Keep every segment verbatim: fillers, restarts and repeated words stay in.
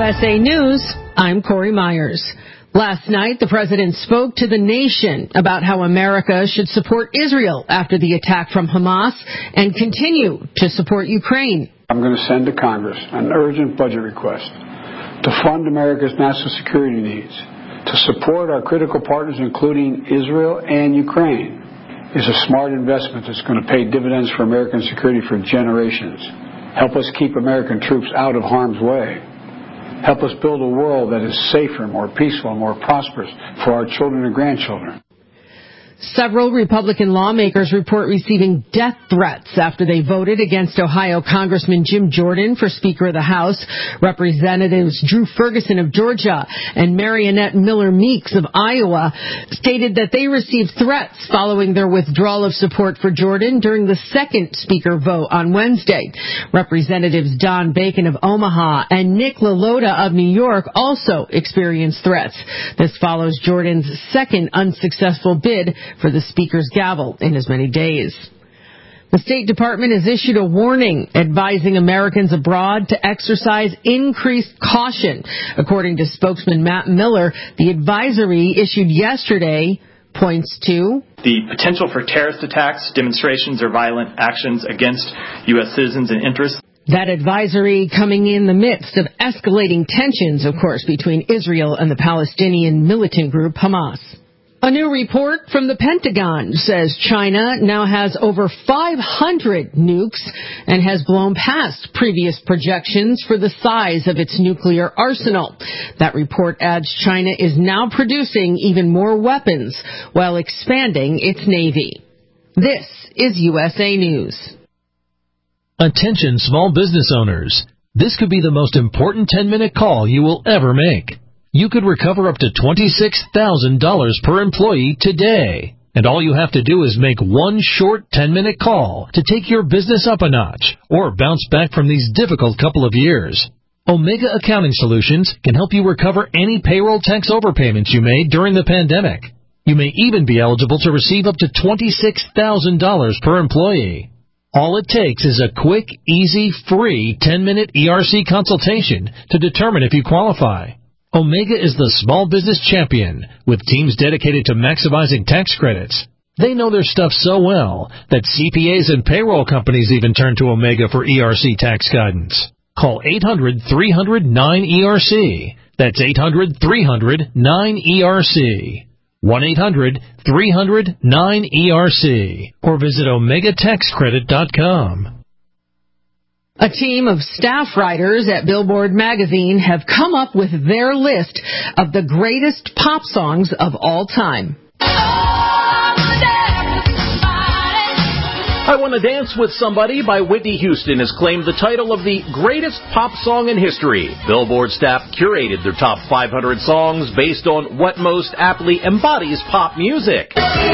S A News, I'm Corey Myers. Last night, the president spoke to the nation about how America should support Israel after the attack from Hamas and continue to support Ukraine. I'm going to send to Congress an urgent budget request to fund America's national security needs, to support our critical partners, including Israel and Ukraine, is a smart investment that's going to pay dividends for American security for generations. Help us keep American troops out of harm's way. Help us build a world that is safer, more peaceful, and more prosperous for our children and grandchildren. Several Republican lawmakers report receiving death threats after they voted against Ohio Congressman Jim Jordan for Speaker of the House. Representatives Drew Ferguson of Georgia and Marionette Miller Meeks of Iowa stated that they received threats following their withdrawal of support for Jordan during the second Speaker vote on Wednesday. Representatives Don Bacon of Omaha and Nick LaLota of New York also experienced threats. This follows Jordan's second unsuccessful bid for the Speaker's gavel in as many days. The State Department has issued a warning advising Americans abroad to exercise increased caution. According to spokesman Matt Miller, the advisory issued yesterday points to the potential for terrorist attacks, demonstrations, or violent actions against U S citizens and interests. That advisory coming in the midst of escalating tensions, of course, between Israel and the Palestinian militant group Hamas. A new report from the Pentagon says China now has over five hundred nukes and has blown past previous projections for the size of its nuclear arsenal. That report adds China is now producing even more weapons while expanding its navy. This is U S A News. Attention small business owners. This could be the most important ten-minute call you will ever make. You could recover up to twenty-six thousand dollars per employee today. And all you have to do is make one short ten-minute call to take your business up a notch or bounce back from these difficult couple of years. Omega Accounting Solutions can help you recover any payroll tax overpayments you made during the pandemic. You may even be eligible to receive up to twenty-six thousand dollars per employee. All it takes is a quick, easy, free ten-minute E R C consultation to determine if you qualify. Omega is the small business champion with teams dedicated to maximizing tax credits. They know their stuff so well that C P As and payroll companies even turn to Omega for E R C tax guidance. Call eight hundred, three hundred, nine E R C. That's eight hundred, three hundred, nine E R C. one eight hundred, three hundred, nine E R C. Or visit omega tax credit dot com. A team of staff writers at Billboard magazine have come up with their list of the greatest pop songs of all time. I Wanna Dance with Somebody by Whitney Houston has claimed the title of the greatest pop song in history. Billboard staff curated their top five hundred songs based on what most aptly embodies pop music.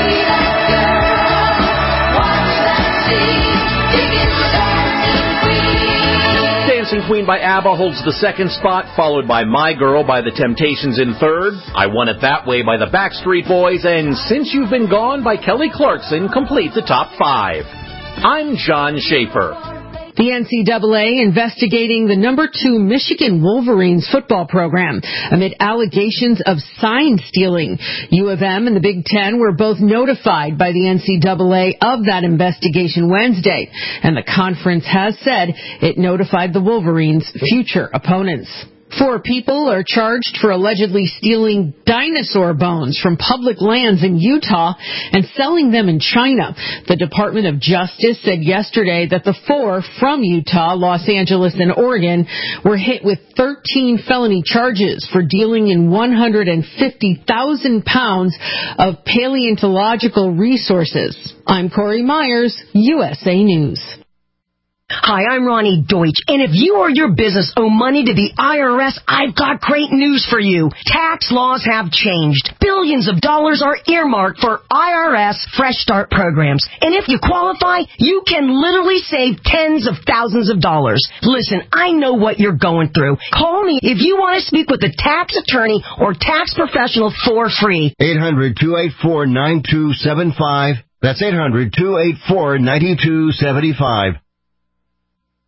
Dancing Queen by ABBA holds the second spot, followed by My Girl by The Temptations in third. I Want It That Way by the Backstreet Boys, and Since You've Been Gone by Kelly Clarkson complete the top five. I'm John Schaefer. The N C double A investigating the number two Michigan Wolverines football program amid allegations of sign stealing. U of M and the Big Ten were both notified by the N C double A of that investigation Wednesday, and the conference has said it notified the Wolverines' future opponents. Four people are charged for allegedly stealing dinosaur bones from public lands in Utah and selling them in China. The Department of Justice said yesterday that the four from Utah, Los Angeles, and Oregon were hit with thirteen felony charges for dealing in one hundred fifty thousand pounds of paleontological resources. I'm Corey Myers, U S A News. Hi, I'm Ronnie Deutsch, and if you or your business owe money to the I R S, I've got great news for you. Tax laws have changed. Billions of dollars are earmarked for I R S Fresh Start programs, and if you qualify, you can literally save tens of thousands of dollars. Listen, I know what you're going through. Call me if you want to speak with a tax attorney or tax professional for free. eight hundred, two eight four, nine two seven five. That's eight hundred, two eight four, nine two seven five.